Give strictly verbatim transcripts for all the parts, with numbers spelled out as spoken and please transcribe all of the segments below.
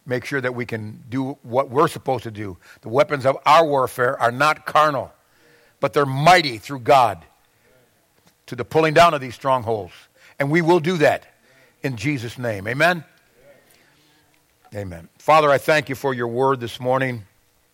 make sure that we can do what we're supposed to do. The weapons of our warfare are not carnal, but they're mighty through God to the pulling down of these strongholds. And we will do that in Jesus' name. Amen? Amen. Father, I thank you for your word this morning.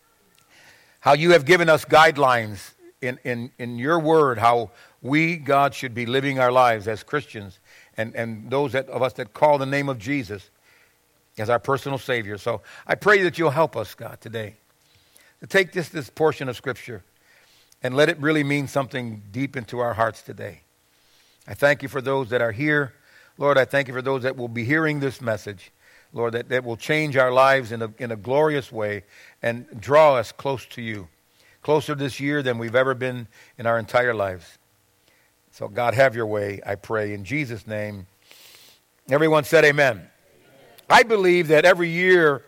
How you have given us guidelines in, in, in your word, how we, God, should be living our lives as Christians and, and those that, of us that call the name of Jesus as our personal Savior. So I pray that you'll help us, God, today to take this, this portion of Scripture and let it really mean something deep into our hearts today. I thank you for those that are here. Lord, I thank you for those that will be hearing this message. Lord, that, that will change our lives in a, in a glorious way and draw us close to you, closer this year than we've ever been in our entire lives. So God, have your way, I pray, in Jesus' name. Everyone said amen. Amen. I believe that every year,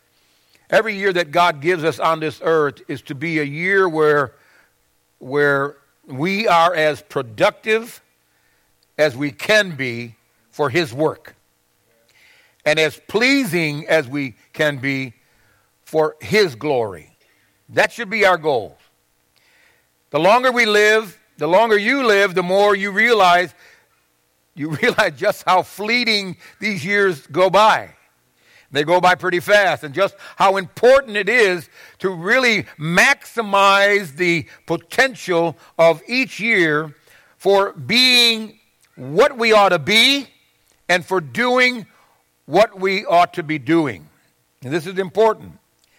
every year that God gives us on this earth is to be a year where, where we are as productive as we can be for his work, and as pleasing as we can be for his glory. That should be our goal. The longer we live, the longer you live, the more you realize, you realize just how fleeting these years go by. They go by pretty fast, and just how important it is to really maximize the potential of each year for being what we ought to be and for doing what we ought to be doing. And this is important.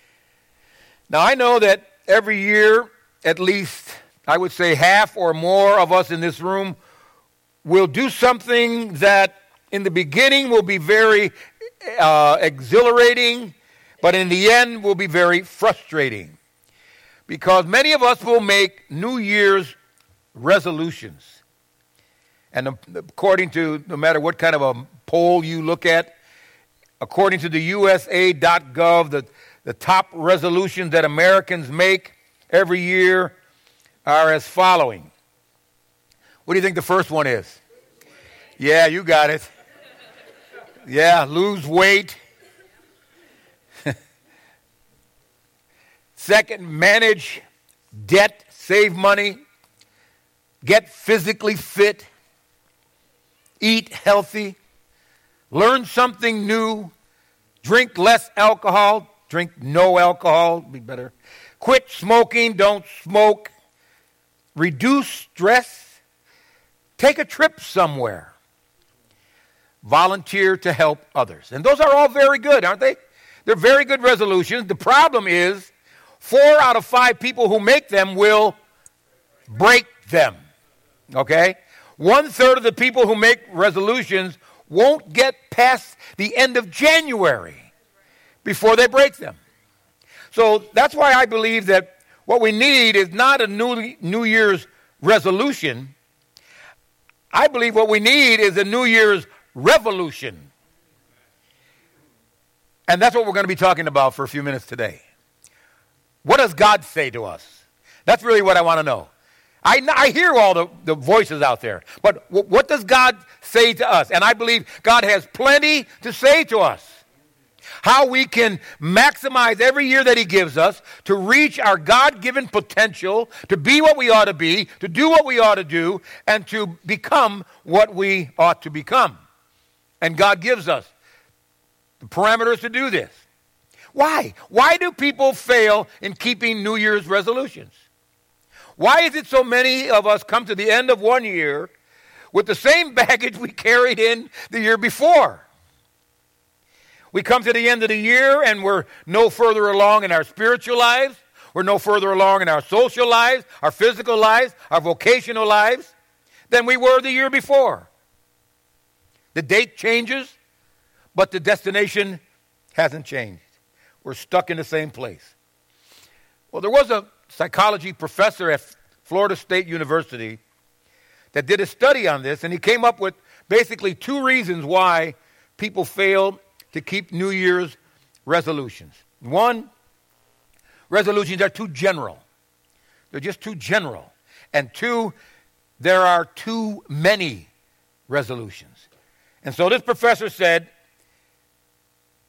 Now, I know that every year, at least, I would say half or more of us in this room will do something that in the beginning will be very uh, exhilarating, but in the end will be very frustrating. Because many of us will make New Year's resolutions. And according to, no matter what kind of a poll you look at, according to the U S A dot gov, the, the top resolutions that Americans make every year are as following. What do you think the first one is? Yeah, you got it. Yeah, lose weight. Second, manage debt, save money, get physically fit, eat healthy, learn something new, drink less alcohol, drink no alcohol, be better. Quit smoking, don't smoke. Reduce stress. Take a trip somewhere. Volunteer to help others. And those are all very good, aren't they? They're very good resolutions. The problem is four out of five people who make them will break them. Okay? One third of the people who make resolutions won't get past the end of January before they break them. So that's why I believe that what we need is not a new, New Year's resolution. I believe what we need is a New Year's revolution. And that's what we're going to be talking about for a few minutes today. What does God say to us? That's really what I want to know. I, I hear all the, the voices out there, but w- what does God say to us? And I believe God has plenty to say to us. How we can maximize every year that he gives us to reach our God-given potential, to be what we ought to be, to do what we ought to do, and to become what we ought to become. And God gives us the parameters to do this. Why? Why do people fail in keeping New Year's resolutions? Why is it so many of us come to the end of one year with the same baggage we carried in the year before? We come to the end of the year and we're no further along in our spiritual lives. We're no further along in our social lives, our physical lives, our vocational lives than we were the year before. The date changes, but the destination hasn't changed. We're stuck in the same place. Well, there was a psychology professor at Florida State University that did a study on this, and he came up with basically two reasons why people fail to keep New Year's resolutions. One, resolutions are too general. They're just too general. And two, there are too many resolutions. And so this professor said,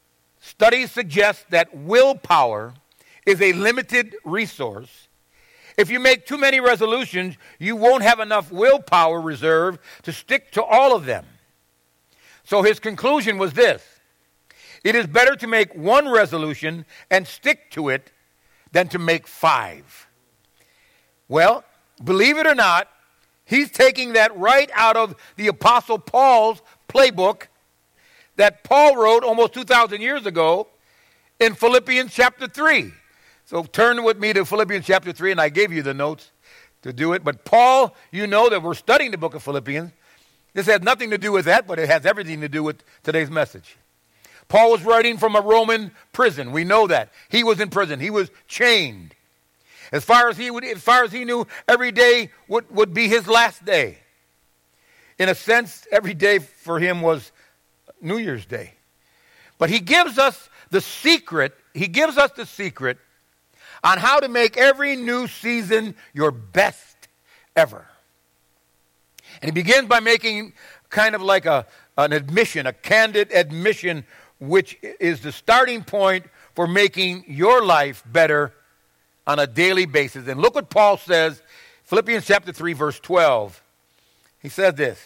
Studies suggest that willpower is a limited resource. If you make too many resolutions, you won't have enough willpower reserve to stick to all of them. So his conclusion was this: it is better to make one resolution and stick to it than to make five. Well, believe it or not, he's taking that right out of the Apostle Paul's playbook that Paul wrote almost two thousand years ago in Philippians chapter three. So turn with me to Philippians chapter three, and I gave you the notes to do it. But Paul, you know that we're studying the book of Philippians. This has nothing to do with that, but it has everything to do with today's message. Paul was writing from a Roman prison. We know that. He was in prison. He was chained. As far as he would, as far as he knew, every day would, would be his last day. In a sense, every day for him was New Year's Day. But he gives us the secret, he gives us the secret on how to make every new season your best ever. And he begins by making kind of like a, an admission, a candid admission, which is the starting point for making your life better on a daily basis. And look what Paul says, Philippians chapter three, verse twelve. He says this: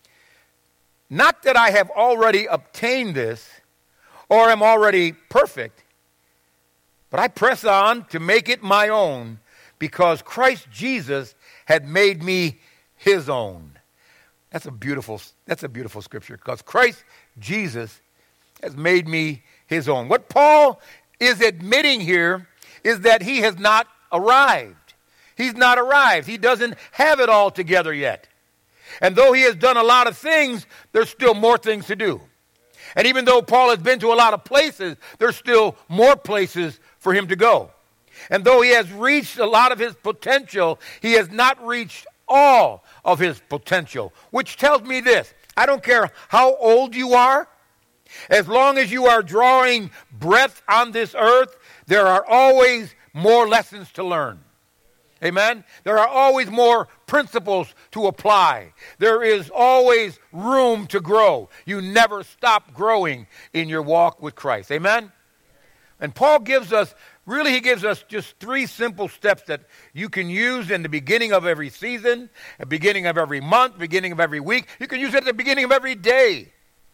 not that I have already obtained this or am already perfect, but I press on to make it my own because Christ Jesus had made me his own. That's a beautiful, that's a beautiful scripture, because Christ Jesus has made me his own. What Paul is admitting here is that he has not arrived. He's not arrived. He doesn't have it all together yet. And though he has done a lot of things, there's still more things to do. And even though Paul has been to a lot of places, there's still more places for him to go. And though he has reached a lot of his potential, he has not reached all of his potential, which tells me this: I don't care how old you are, as long as you are drawing breath on this earth, there are always more lessons to learn. Amen? There are always more principles to apply. There is always room to grow. You never stop growing in your walk with Christ. Amen? And Paul gives us, really he gives us just three simple steps that you can use in the beginning of every season, at the beginning of every month, beginning of every week. You can use it at the beginning of every day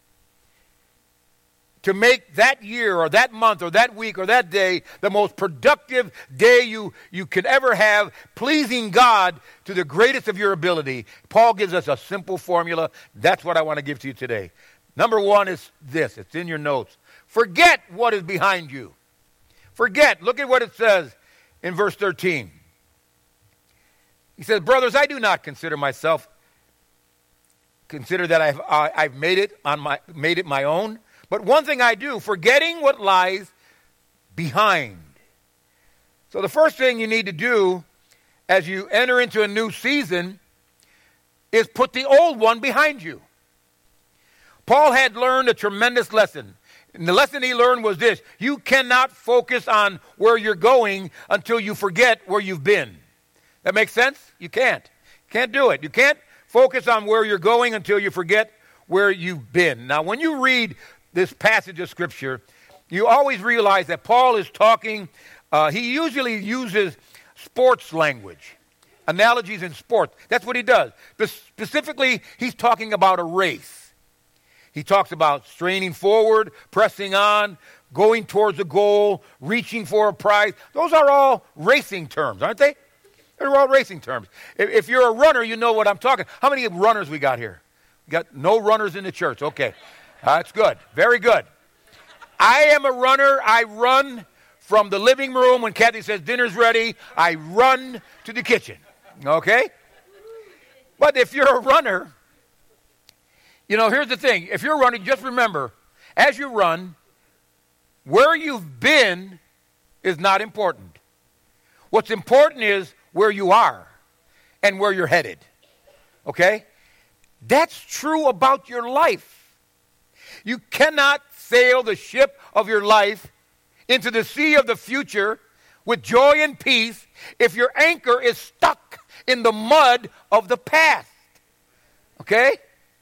to make that year or that month or that week or that day the most productive day you, you could ever have, pleasing God to the greatest of your ability. Paul gives us a simple formula. That's what I want to give to you today. Number one is this. It's in your notes. Forget what is behind you. Forget. Look at what it says in verse thirteen. He says, brothers, I do not consider myself, consider that I've, uh, I've made it on my, made it my own. But one thing I do, forgetting what lies behind. So the first thing you need to do as you enter into a new season is put the old one behind you. Paul had learned a tremendous lesson. And the lesson he learned was this: you cannot focus on where you're going until you forget where you've been. That makes sense? You can't. Can't do it. You can't focus on where you're going until you forget where you've been. Now, when you read this passage of Scripture, you always realize that Paul is talking, uh, he usually uses sports language, analogies in sports. That's what he does. But specifically, he's talking about a race. He talks about straining forward, pressing on, going towards a goal, reaching for a prize. Those are all racing terms, aren't they? They're all racing terms. If, if you're a runner, you know what I'm talking. How many runners we got here? We got no runners in the church. Okay. That's good. Very good. I am a runner. I run from the living room when Kathy says dinner's ready. I run to the kitchen. Okay? But if you're a runner, you know, here's the thing. If you're running, just remember, as you run, where you've been is not important. What's important is where you are and where you're headed. Okay? That's true about your life. You cannot sail the ship of your life into the sea of the future with joy and peace if your anchor is stuck in the mud of the past. Okay?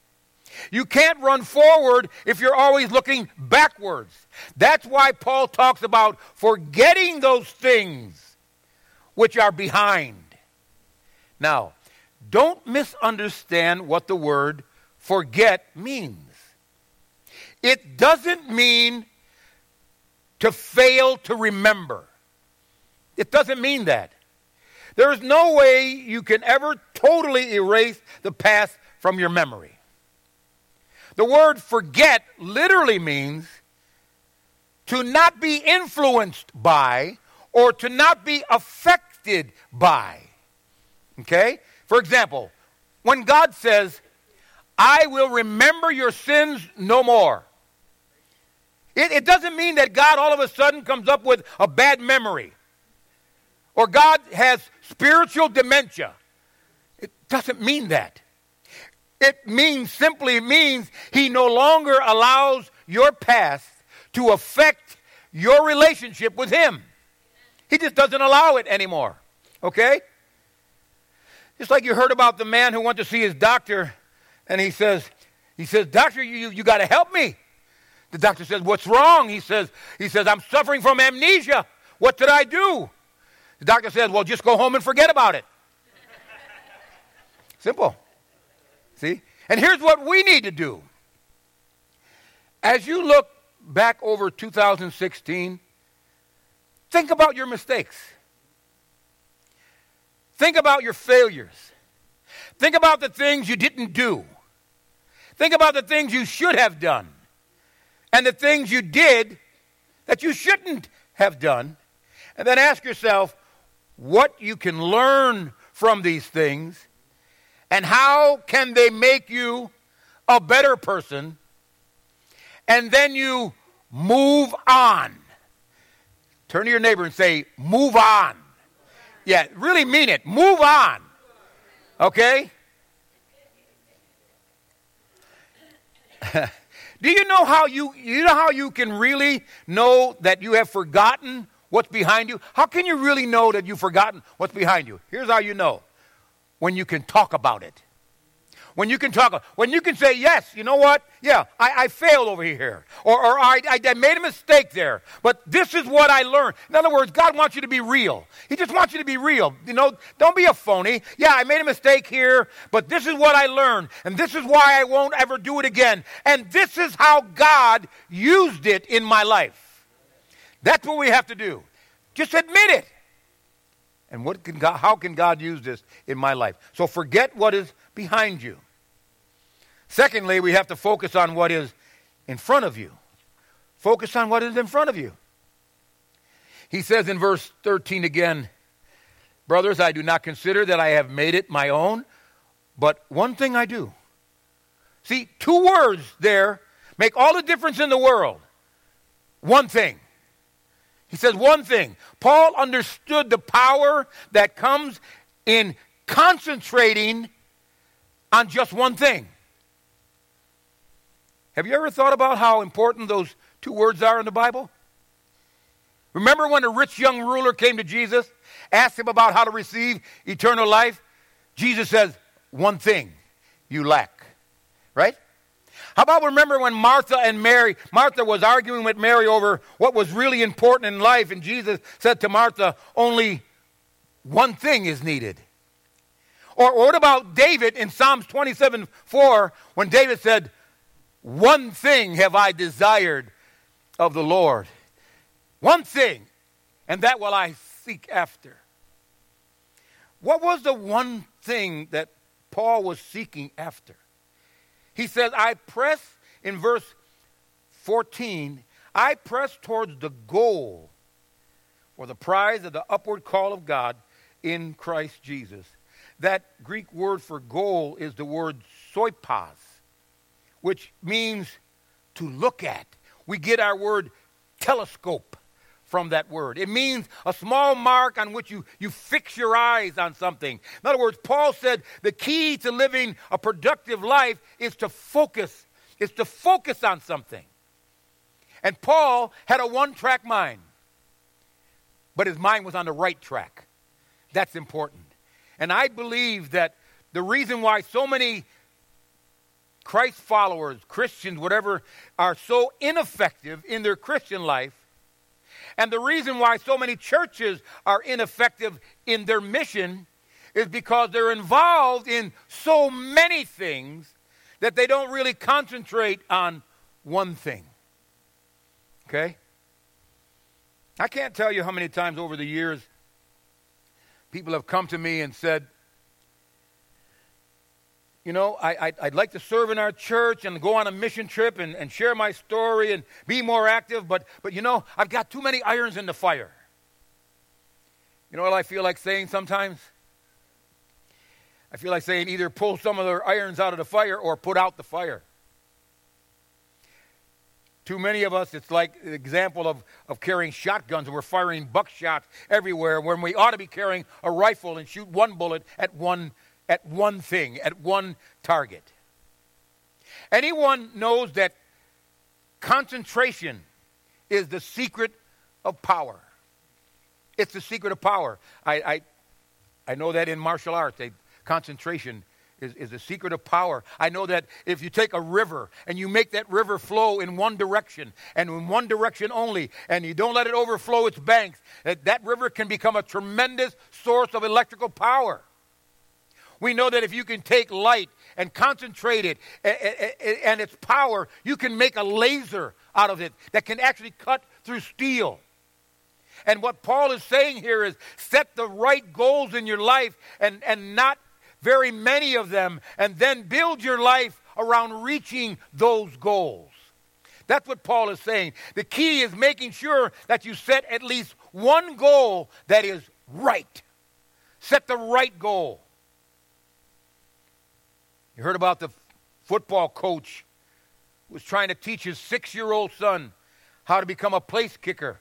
You can't run forward if you're always looking backwards. That's why Paul talks about forgetting those things which are behind. Now, don't misunderstand what the word forget means. It doesn't mean to fail to remember. It doesn't mean that. There is no way you can ever totally erase the past from your memory. The word forget literally means to not be influenced by or to not be affected by. Okay? For example, when God says, I will remember your sins no more. It, it doesn't mean that God all of a sudden comes up with a bad memory. Or God has spiritual dementia. It doesn't mean that. It means, simply means he no longer allows your past to affect your relationship with him. He just doesn't allow it anymore. Okay? Just like you heard about the man who went to see his doctor, and he says, he says, doctor, you, you got to help me. The doctor says, what's wrong? He says, he says, I'm suffering from amnesia. What did I do? The doctor says, well, just go home and forget about it. Simple. See? And here's what we need to do. As you look back over two thousand sixteen, think about your mistakes. Think about your failures. Think about the things you didn't do. Think about the things you should have done. And the things you did that you shouldn't have done. And then ask yourself what you can learn from these things. And how can they make you a better person? And then you move on. Turn to your neighbor and say, move on. Yeah, really mean it. Move on. Okay? Do you know how you you know how you can really know that you have forgotten what's behind you? How can you really know that you've forgotten what's behind you? Here's how you know. When you can talk about it. When you can talk, when you can say, yes, you know what? Yeah, I, I failed over here. Or, or I, I made a mistake there. But this is what I learned. In other words, God wants you to be real. He just wants you to be real. You know, don't be a phony. Yeah, I made a mistake here, but this is what I learned. And this is why I won't ever do it again. And this is how God used it in my life. That's what we have to do. Just admit it. And what can God, how can God use this in my life? So forget what is behind you. Secondly, we have to focus on what is in front of you. Focus on what is in front of you. He says in verse thirteen again, brothers, I do not consider that I have made it my own, but one thing I do. See, two words there make all the difference in the world. One thing. He says one thing. Paul understood the power that comes in concentrating on just one thing. Have you ever thought about how important those two words are in the Bible? Remember when a rich young ruler came to Jesus, asked him about how to receive eternal life? Jesus says, one thing you lack. Right? How about remember when Martha and Mary, Martha was arguing with Mary over what was really important in life, and Jesus said to Martha, only one thing is needed. Or, or what about David in Psalms twenty-seven four, when David said, one thing have I desired of the Lord. One thing, and that will I seek after. What was the one thing that Paul was seeking after? He says, I press, in verse fourteen, I press towards the goal for the prize of the upward call of God in Christ Jesus. That Greek word for goal is the word soipos, which means to look at. We get our word telescope from that word. It means a small mark on which you, you fix your eyes on something. In other words, Paul said the key to living a productive life is to focus, is to focus on something. And Paul had a one-track mind, but his mind was on the right track. That's important. And I believe that the reason why so many Christ followers, Christians, whatever, are so ineffective in their Christian life. And the reason why so many churches are ineffective in their mission is because they're involved in so many things that they don't really concentrate on one thing. Okay? I can't tell you how many times over the years people have come to me and said, you know, I, I'd, I'd like to serve in our church and go on a mission trip and, and share my story and be more active, but, but, you know, I've got too many irons in the fire. You know what I feel like saying sometimes? I feel like saying either pull some of their irons out of the fire or put out the fire. Too many of us, it's like the example of, of carrying shotguns, and we're firing buckshot everywhere when we ought to be carrying a rifle and shoot one bullet at one at one thing, at one target. Anyone knows that concentration is the secret of power. It's the secret of power. I I, I know that in martial arts, they, concentration is, is the secret of power. I know that if you take a river and you make that river flow in one direction and in one direction only, and you don't let it overflow its banks, that, that river can become a tremendous source of electrical power. We know that if you can take light and concentrate it and its power, you can make a laser out of it that can actually cut through steel. And what Paul is saying here is set the right goals in your life and, and not very many of them, and then build your life around reaching those goals. That's what Paul is saying. The key is making sure that you set at least one goal that is right. Set the right goal. You heard about the football coach who was trying to teach his six-year-old son how to become a place kicker.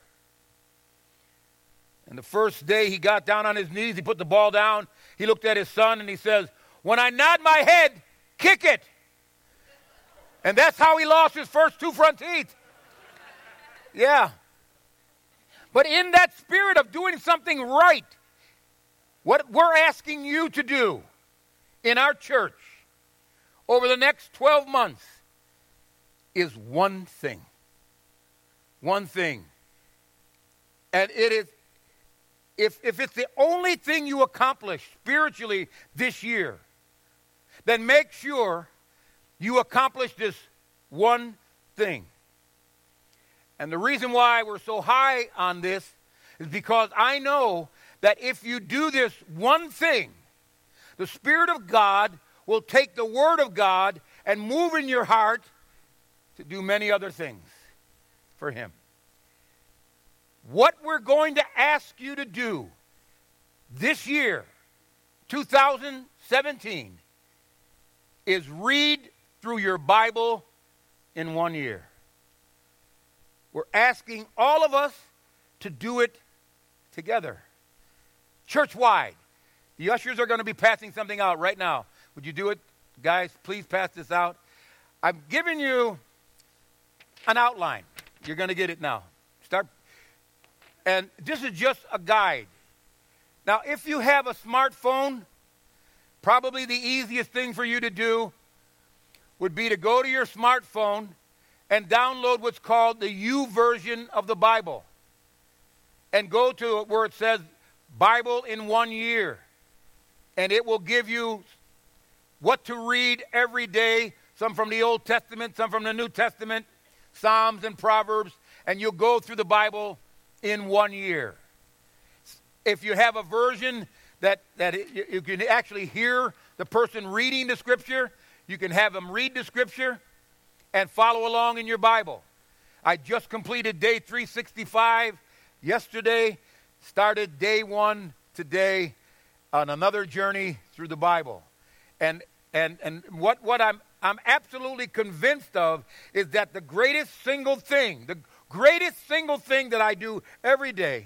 And the first day he got down on his knees, he put the ball down, he looked at his son and he says, "When I nod my head, kick it." And that's how he lost his first two front teeth. Yeah. But in that spirit of doing something right, what we're asking you to do in our church over the next twelve months is one thing. One thing. And it is, if, if it's the only thing you accomplish spiritually this year, then make sure you accomplish this one thing. And the reason why we're so high on this is because I know that if you do this one thing, the Spirit of God will take the Word of God and move in your heart to do many other things for Him. What we're going to ask you to do this year, two thousand seventeen, is read through your Bible in one year. We're asking all of us to do it together. Church-wide. The ushers are going to be passing something out right now. Would you do it? Guys, please pass this out. I'm giving you an outline. You're going to get it now. Start. And this is just a guide. Now, if you have a smartphone, probably the easiest thing for you to do would be to go to your smartphone and download what's called the U version of the Bible. And go to where it says Bible in one year. And it will give you what to read every day, some from the Old Testament, some from the New Testament, Psalms and Proverbs, and you'll go through the Bible in one year. If you have a version that, that it, you can actually hear the person reading the Scripture, you can have them read the Scripture and follow along in your Bible. I just completed day three sixty-five yesterday, started day one today on another journey through the Bible. And and and what, what I'm I'm absolutely convinced of is that the greatest single thing, the greatest single thing that I do every day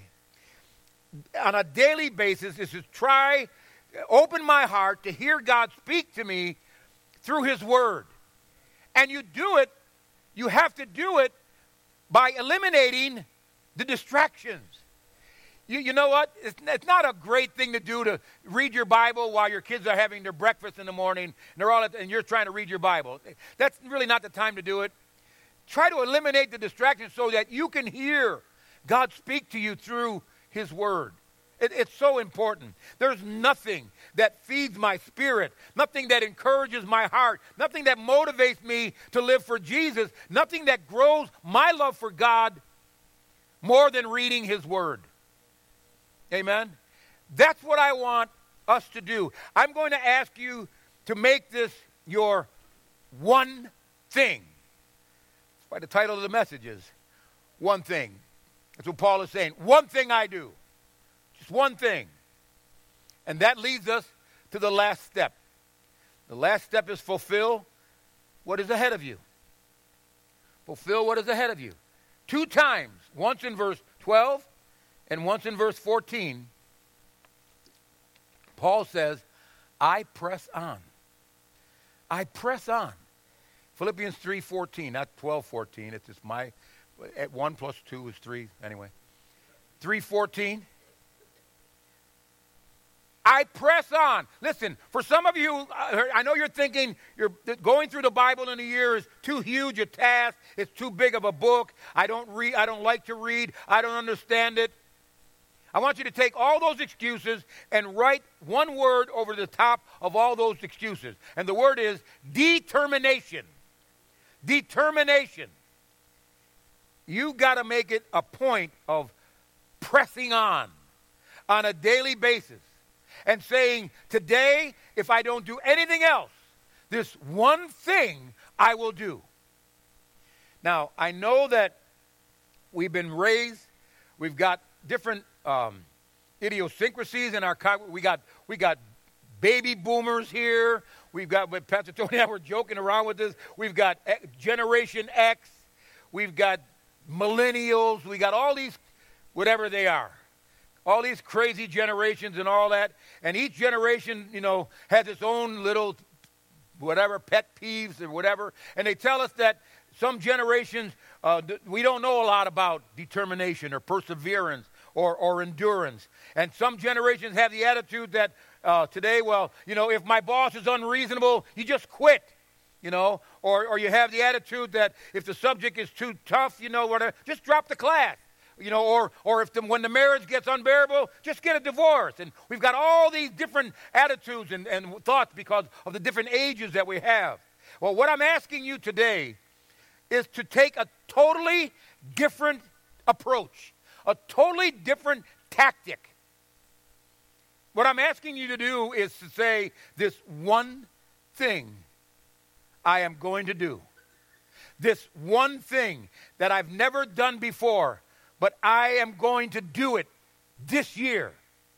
on a daily basis is to try, open my heart to hear God speak to me through His Word. And you do it, you have to do it by eliminating the distractions. You, you know what? It's, it's not a great thing to do to read your Bible while your kids are having their breakfast in the morning, and they're all at, and you're trying to read your Bible. That's really not the time to do it. Try to eliminate the distractions so that you can hear God speak to you through his word. It, it's so important. There's nothing that feeds my spirit, nothing that encourages my heart, nothing that motivates me to live for Jesus, nothing that grows my love for God more than reading his word. Amen? That's what I want us to do. I'm going to ask you to make this your one thing. That's why the title of the message is One Thing. That's what Paul is saying. One thing I do. Just one thing. And that leads us to the last step. The last step is fulfill what is ahead of you. Fulfill what is ahead of you. Two times, once in verse twelve and once in verse fourteen, Paul says, I press on. I press on. Philippians three fourteen, not twelve fourteen. It's just my, at one plus two is three, anyway. three fourteen. I press on. Listen, for some of you, I know you're thinking you're going through the Bible in a year is too huge a task. It's too big of a book. I don't read. I don't like to read. I don't understand it. I want you to take all those excuses and write one word over the top of all those excuses. And the word is determination. Determination. You've got to make it a point of pressing on on a daily basis. And saying, today, if I don't do anything else, this one thing I will do. Now, I know that we've been raised, we've got different um, idiosyncrasies in our, we got we got baby boomers here, we've got, Pastor Tony and I were joking around with this, we've got Generation X, we've got millennials, we got all these, whatever they are. All these crazy generations and all that. And each generation, you know, has its own little, whatever, pet peeves or whatever. And they tell us that some generations, uh, we don't know a lot about determination or perseverance or, or endurance. And some generations have the attitude that uh, today, well, you know, if my boss is unreasonable, you just quit. You know, or, or you have the attitude that if the subject is too tough, you know, whatever, just drop the class. You know, or or if the, when the marriage gets unbearable, just get a divorce. And we've got all these different attitudes and, and thoughts because of the different ages that we have. Well, what I'm asking you today is to take a totally different approach, a totally different tactic. What I'm asking you to do is to say, this one thing I am going to do. This one thing that I've never done before, but I am going to do it this year.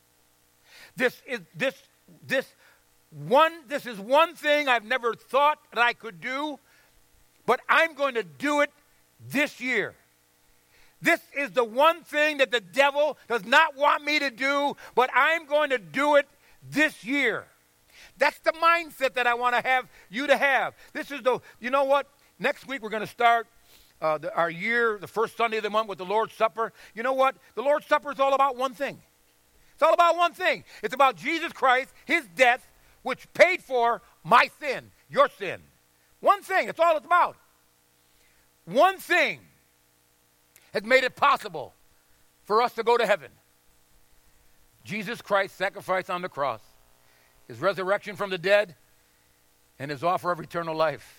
This is this this one this is one thing I've never thought that I could do, but I'm going to do it this year. This is the one thing that the devil does not want me to do, but I'm going to do it this year. That's the mindset that I want to have you to have. This is the, you know what? Next week we're going to start Uh, the, our year, the first Sunday of the month with the Lord's Supper. You know what? The Lord's Supper is all about one thing. It's all about one thing. It's about Jesus Christ, his death, which paid for my sin, your sin. One thing. That's all it's about. One thing has made it possible for us to go to heaven. Jesus Christ's sacrifice on the cross, his resurrection from the dead, and his offer of eternal life.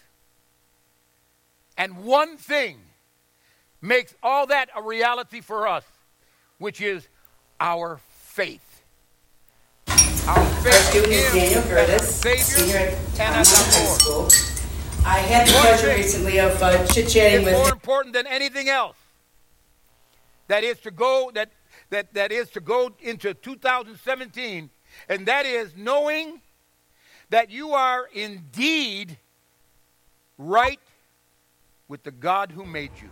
And one thing makes all that a reality for us, which is our faith. Our faith in him as our Savior and as our Lord. I had the pleasure recently of uh, chit-chatting with... It's more important than anything else. That is to go, that, that, that is to go into two thousand seventeen, and that is knowing that you are indeed right with the God who made you.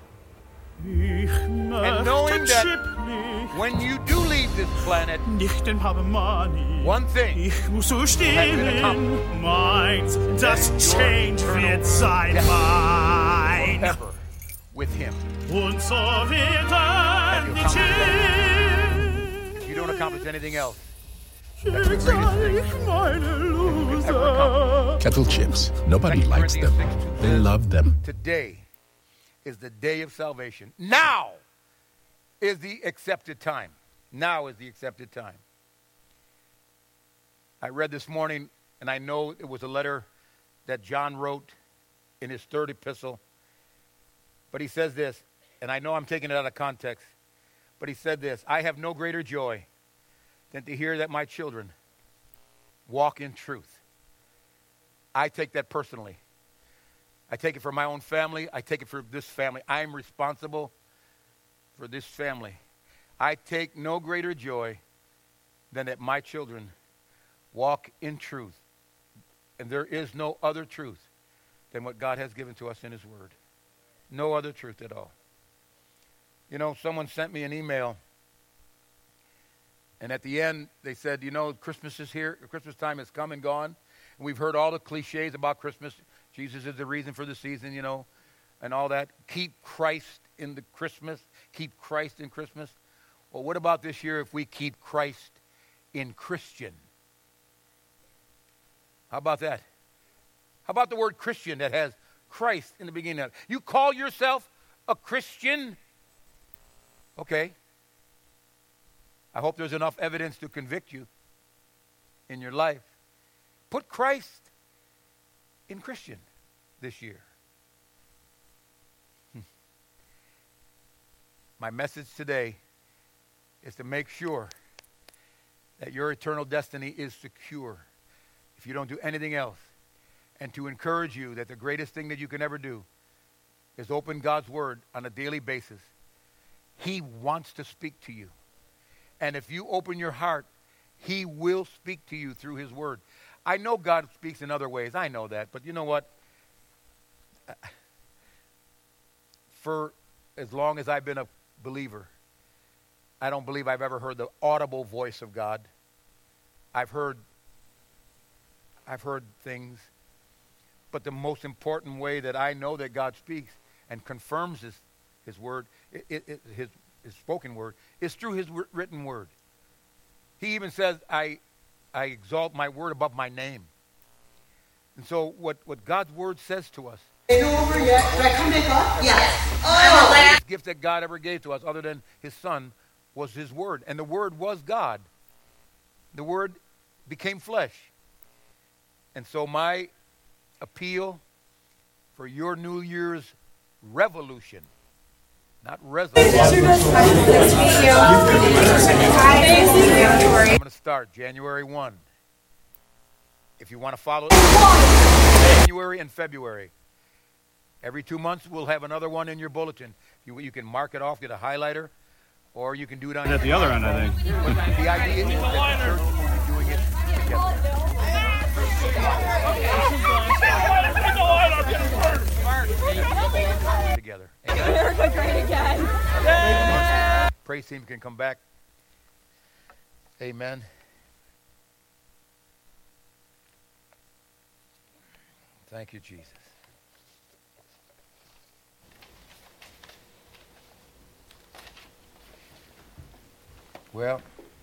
And knowing that when you do leave this planet, one thing has been accomplished. Das Change wird sein mein. Forever with him. Und so wird ein die accomplish anything else. Kettle chips. Nobody likes them. They love them. Today is the day of salvation. Now is the accepted time. Now is the accepted time. I read this morning, and I know it was a letter that John wrote in his third epistle. But he says this, and I know I'm taking it out of context, but he said this: I have no greater joy than to hear that my children walk in truth. I take that personally. I take it for my own family. I take it for this family. I am responsible for this family. I take no greater joy than that my children walk in truth. And there is no other truth than what God has given to us in his word. No other truth at all. You know, someone sent me an email, and at the end they said, you know, Christmas is here. Christmas time has come and gone. And we've heard all the cliches about Christmas. Jesus is the reason for the season, you know, and all that. Keep Christ in the Christmas. Keep Christ in Christmas. Well, what about this year if we keep Christ in Christian? How about that? How about the word Christian that has Christ in the beginning of it? You call yourself a Christian? Okay. I hope there's enough evidence to convict you in your life. Put Christ in Christian this year. Hmm. My message today is to make sure that your eternal destiny is secure if you don't do anything else, and to encourage you that the greatest thing that you can ever do is open God's word on a daily basis. He wants to speak to you. And if you open your heart, he will speak to you through his word. I know God speaks in other ways. I know that. But you know what? For as long as I've been a believer, I don't believe I've ever heard the audible voice of God. I've heard, I've heard things. But the most important way that I know that God speaks and confirms his, his word, it, it, his, his spoken word, is through his written word. He even says, I, I exalt my word above my name. And so what, what God's word says to us, Ain't over yet. Can I come back up? Yes. Oh, Oh, the greatest gift that God ever gave to us, other than his son, was his word. And the word was God. The word became flesh. And so my appeal for your New Year's revolution, not resolution. I'm going to start January first. If you want to follow January and February. Every two months, we'll have another one in your bulletin. You, you can mark it off, get a highlighter, or you can do it on At the other end, I think. The idea is that the church will be doing it together. Together. Great again. Praise team can come back. Amen. Thank you, Jesus. Well,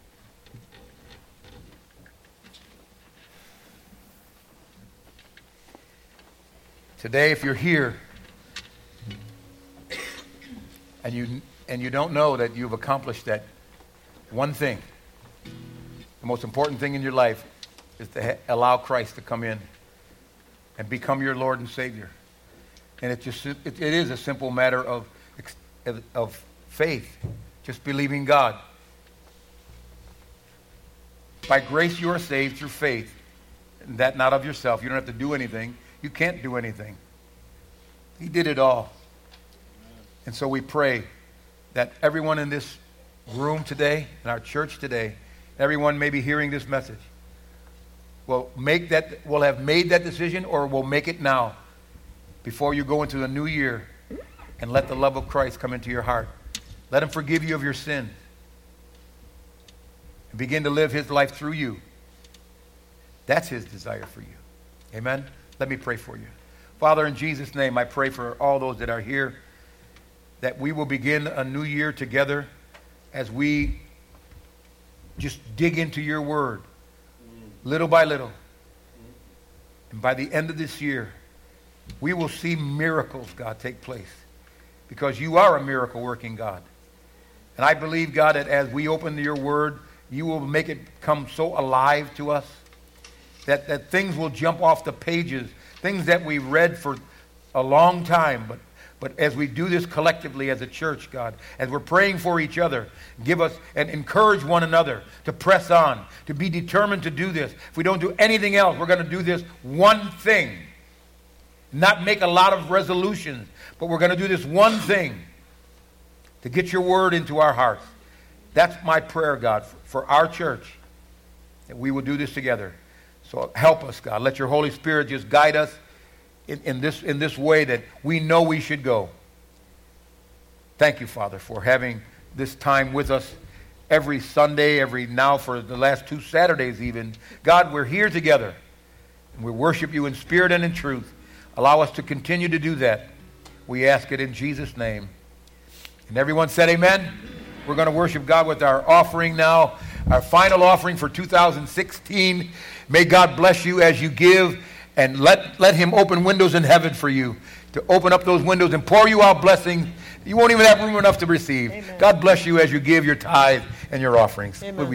today, if you're here and you and you don't know that you've accomplished that one thing, the most important thing in your life is to ha- allow Christ to come in and become your Lord and Savior. And it just it, it is a simple matter of of faith, just believing God. By grace you are saved through faith, and that not of yourself. You don't have to do anything. You can't do anything. He did it all. And so we pray that everyone in this room today, in our church today, everyone may be hearing this message, will make that, will have made that decision, or will make it now before you go into the new year, and let the love of Christ come into your heart. Let him forgive you of your sin. Begin to live his life through you. That's his desire for you. Amen? Let me pray for you. Father, in Jesus' name, I pray for all those that are here, that we will begin a new year together as we just dig into your word little by little. And by the end of this year, we will see miracles, God, take place. Because you are a miracle-working God. And I believe, God, that as we open your word, you will make it come so alive to us that, that things will jump off the pages, things that we read for a long time. But, but as we do this collectively as a church, God, as we're praying for each other, give us and encourage one another to press on, to be determined to do this. If we don't do anything else, we're going to do this one thing. Not make a lot of resolutions, but we're going to do this one thing to get your word into our hearts. That's my prayer, God, for our church, that we will do this together. So help us, God. Let your Holy Spirit just guide us in, in this, in this way that we know we should go. Thank you, Father, for having this time with us every Sunday, every now for the last two Saturdays even. God, we're here together, and we worship you in spirit and in truth. Allow us to continue to do that. We ask it in Jesus' name. And everyone said amen. We're going to worship God with our offering now, our final offering for two thousand sixteen. May God bless you as you give, and let, let him open windows in heaven for you, to open up those windows and pour you out blessings you won't even have room enough to receive. Amen. God bless you as you give your tithe and your offerings. Amen.